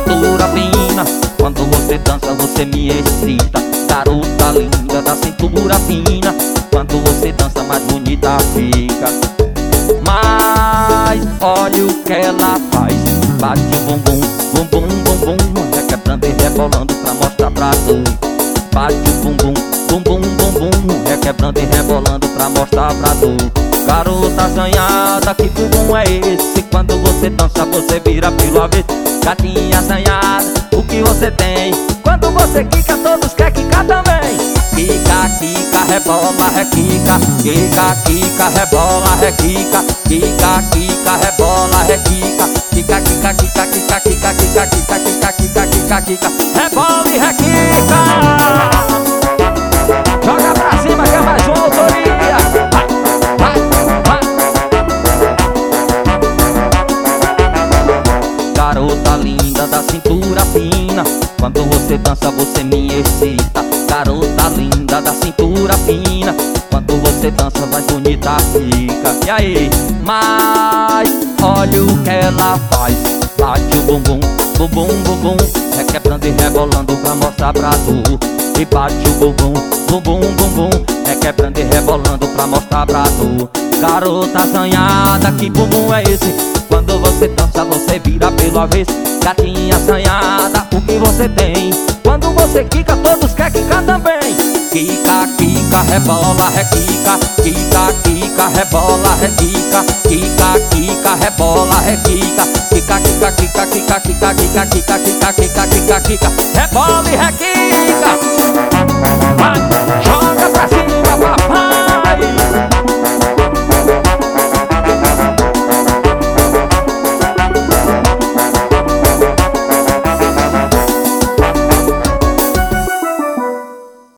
cintura fina. Quando você dança, você me excita. Garota linda da cintura fina. Quando você dança, mais bonita fica. Mas olha o que ela faz. Bate o bumbum, bumbum, bumbum, requebrando e rebolando pra mostrar pra tu. Bate o bumbum, bumbum, bumbum, requebrando e rebolando pra mostrar pra tu. Garota assanhada, que bumbum é esse? Quando você dança, você vira pelo avesso. Gatinha assanhada, o que você tem? Quando você quica, todos querem quicar também. Quica, quica, rebola, requica. Quica, quica, rebola, requica. Quica, quica, rebola, requica. Quica, quica, quica, quica, quica, quica, quica, quica, quica, quica, quica. Rebola e requica. Joga pra cima que é mais uma autoria. Vai, vai, vai. Garota linda da cintura fina. Quando você dança, você me excita. Garota linda da cintura fina. Quando você dança, mais bonita fica. E aí? Mas olha o que ela faz. Bate o bumbum, bumbum, bumbum, requebrando e rebolando pra mostrar pra tu. E bate o bumbum, bumbum, bumbum, requebrando e rebolando pra mostrar pra tu. Garota assanhada, que bumbum é esse? Quando você dança, você vira pelo avesso. Gatinha assanhada, o que você tem? Quando você quica, todos querem quicar também. Quica, quica, rebola, requica. Quica, quica, rebola, requica. Quica, quica, rebola, requica. Quica, quica, quica, quica, quica, quica, quica, quica, quica, quica, quica, rebola e requica.